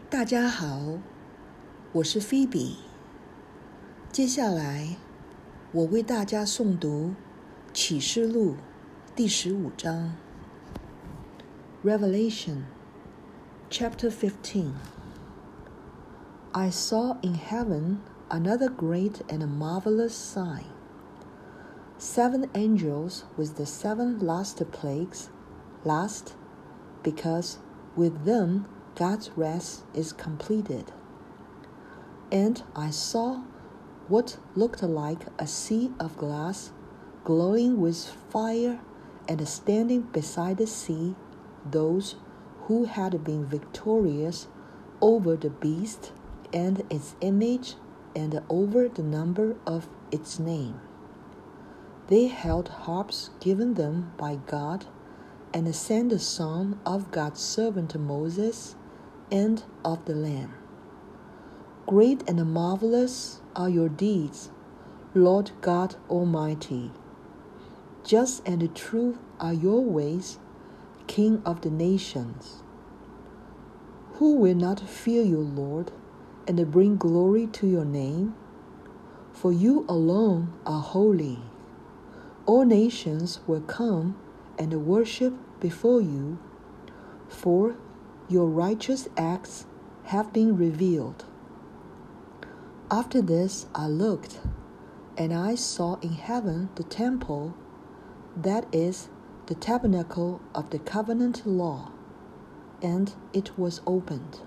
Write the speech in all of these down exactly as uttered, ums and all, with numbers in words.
大家好，我是菲比。接下来，我为大家诵读启示录第十五章。Revelation, chapter fifteen. I saw in heaven another great and marvelous sign. Seven angels with the seven last plagues, last, because with them God's wrath is completed. And I saw what looked like a sea of glass, glowing with fire, and standing beside the sea, those who had been victorious over the beast and its image and over the number of its name. They held harps given them by God, and sang the song of God's servant Moses and of the Lamb. Great and marvelous are your deeds, Lord God Almighty. Just and true are your ways, King of the nations. Who will not fear you, Lord, and bring glory to your name? For you alone are holy. All nations will come and worship before you, for your righteous acts have been revealed. After this I looked, and I saw in heaven the temple, that is, the tabernacle of the covenant law, and it was opened.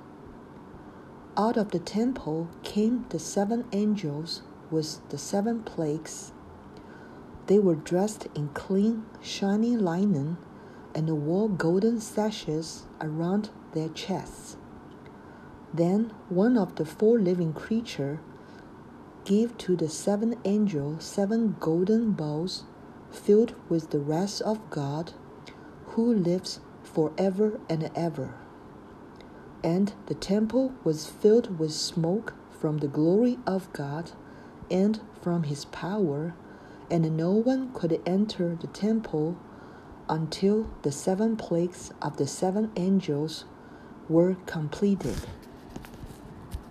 Out of the temple came the seven angels with the seven plagues. They were dressed in clean, shining linen, and wore golden sashes around their chests. Then one of the four living creatures gave to the seven angels seven golden bowls filled with the wrath of God, who lives forever and ever. And the temple was filled with smoke from the glory of God and from his power, and no one could enter the temple until the seven plagues of the seven angels were completed.